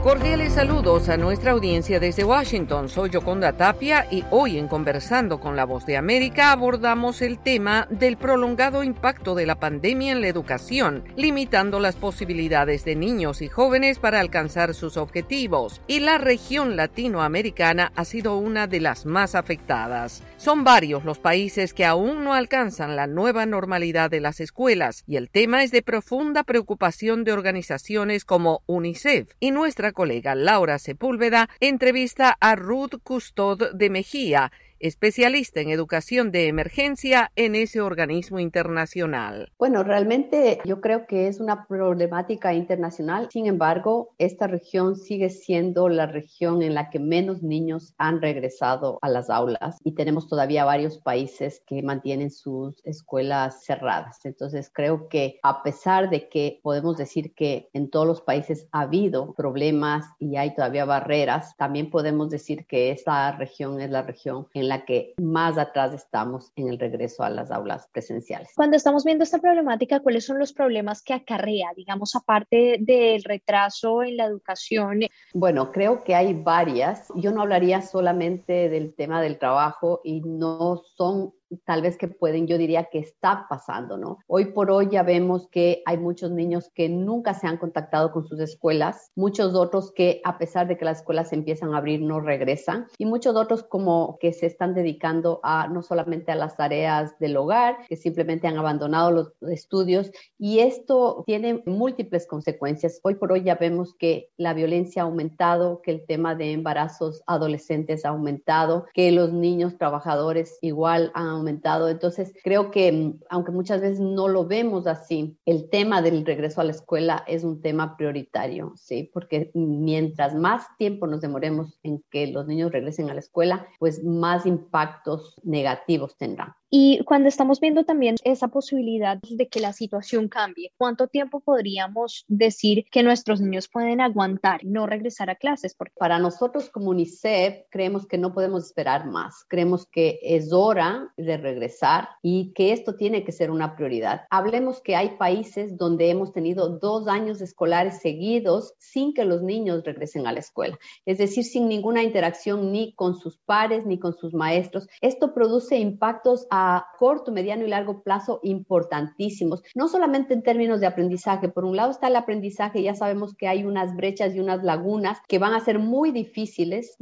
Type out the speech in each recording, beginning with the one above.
Cordiales saludos a nuestra audiencia desde Washington. Soy Yoconda Tapia y hoy en Conversando con la Voz de América abordamos el tema del prolongado impacto de la pandemia en la educación, limitando las posibilidades de niños y jóvenes para alcanzar sus objetivos. Y la región latinoamericana ha sido una de las más afectadas. Son varios los países que aún no alcanzan la nueva normalidad de las escuelas y el tema es de profunda preocupación de organizaciones como UNICEF. Y nuestra colega Laura Sepúlveda entrevista a Ruth Custod de Mejía, especialista en educación de emergencia en ese organismo internacional. Bueno, realmente yo creo que es una problemática internacional. Sin embargo, esta región sigue siendo la región en la que menos niños han regresado a las aulas y tenemos todavía varios países que mantienen sus escuelas cerradas. Entonces, creo que a pesar de que podemos decir que en todos los países ha habido problemas y hay todavía barreras, también podemos decir que esta región es la región en la que más atrás estamos en el regreso a las aulas presenciales. Cuando estamos viendo esta problemática, ¿cuáles son los problemas que acarrea, digamos, aparte del retraso en la educación? Bueno, creo que hay varias. Yo no hablaría solamente del tema del trabajo y no son tal vez que pueden, yo diría que está pasando, ¿no? Hoy por hoy ya vemos que hay muchos niños que nunca se han contactado con sus escuelas, muchos otros que a pesar de que las escuelas se empiezan a abrir no regresan y muchos otros como que se están dedicando a no solamente a las tareas del hogar, que simplemente han abandonado los estudios y esto tiene múltiples consecuencias. Hoy por hoy ya vemos que la violencia ha aumentado, que el tema de embarazos adolescentes ha aumentado, que los niños trabajadores igual han aumentado. Entonces, creo que aunque muchas veces no lo vemos así, el tema del regreso a la escuela es un tema prioritario, ¿sí? Porque mientras más tiempo nos demoremos en que los niños regresen a la escuela, pues más impactos negativos tendrán. Y cuando estamos viendo también esa posibilidad de que la situación cambie, ¿cuánto tiempo podríamos decir que nuestros niños pueden aguantar y no regresar a clases? Porque para nosotros como UNICEF creemos que no podemos esperar más. Creemos que es hora de regresar y que esto tiene que ser una prioridad. Hablemos que hay países donde hemos tenido 2 años escolares seguidos sin que los niños regresen a la escuela. Es decir, sin ninguna interacción ni con sus pares ni con sus maestros. Esto produce impactos a corto, mediano y largo plazo importantísimos, no solamente en términos de aprendizaje. Por un lado está el aprendizaje, ya sabemos que hay unas brechas y unas lagunas que van a ser muy difíciles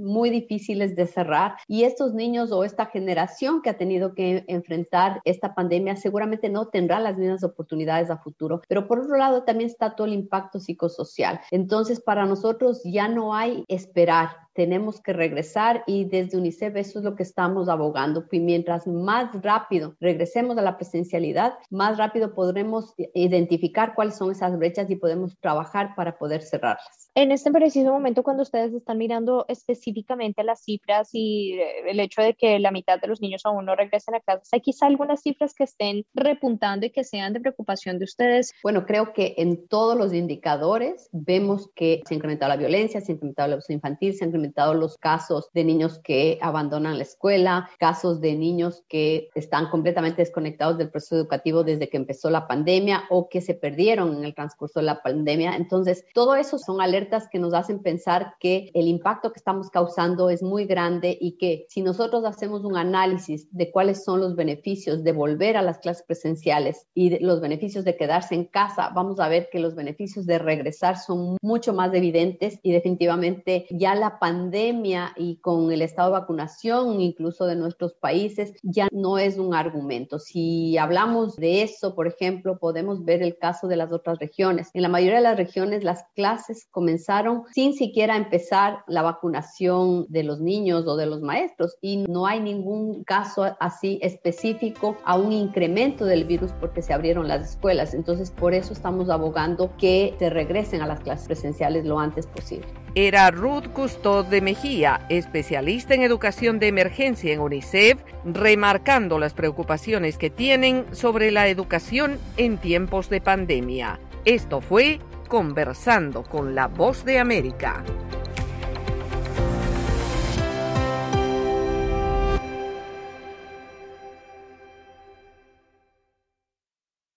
de cerrar y estos niños o esta generación que ha tenido que enfrentar esta pandemia seguramente no tendrá las mismas oportunidades a futuro, pero por otro lado también está todo el impacto psicosocial. Entonces para nosotros ya no hay esperar, tenemos que regresar y desde UNICEF eso es lo que estamos abogando. Y mientras más rápido regresemos a la presencialidad, más rápido podremos identificar cuáles son esas brechas y podemos trabajar para poder cerrarlas. En este preciso momento, cuando ustedes están mirando específicamente las cifras y el hecho de que la mitad de los niños aún no regresen a clases, ¿hay quizá algunas cifras que estén repuntando y que sean de preocupación de ustedes? Bueno, creo que en todos los indicadores vemos que se ha incrementado la violencia, se ha incrementado el abuso infantil, se han incrementado los casos de niños que abandonan la escuela, casos de niños que están completamente desconectados del proceso educativo desde que empezó la pandemia o que se perdieron en el transcurso de la pandemia. Entonces, todo eso son alertas que nos hacen pensar que el impacto que estamos causando es muy grande y que si nosotros hacemos un análisis de cuáles son los beneficios de volver a las clases presenciales y de los beneficios de quedarse en casa, vamos a ver que los beneficios de regresar son mucho más evidentes y definitivamente ya la pandemia y con el estado de vacunación incluso de nuestros países ya no es un argumento. Si hablamos de eso, por ejemplo, podemos ver el caso de las otras regiones. En la mayoría de las regiones las clases comenzaron sin siquiera empezar la vacunación de los niños o de los maestros y no hay ningún caso así específico a un incremento del virus porque se abrieron las escuelas. Entonces, por eso estamos abogando que se regresen a las clases presenciales lo antes posible. Era Ruth Custod de Mejía, especialista en educación de emergencia en UNICEF, remarcando las preocupaciones que tienen sobre la educación en tiempos de pandemia. Esto fue Conversando con la Voz de América.